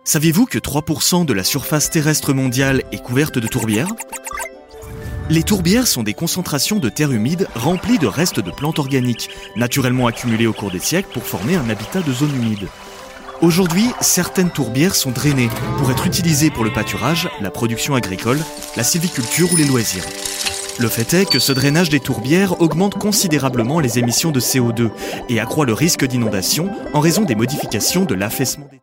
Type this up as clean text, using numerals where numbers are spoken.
Saviez-vous que 3% de la surface terrestre mondiale est couverte de tourbières ? Les tourbières sont des concentrations de terre humide remplies de restes de plantes organiques, naturellement accumulées au cours des siècles pour former un habitat de zone humide. Aujourd'hui, certaines tourbières sont drainées pour être utilisées pour le pâturage, la production agricole, la sylviculture ou les loisirs. Le fait est que ce drainage des tourbières augmente considérablement les émissions de CO2 et accroît le risque d'inondation en raison des modifications de l'affaissement des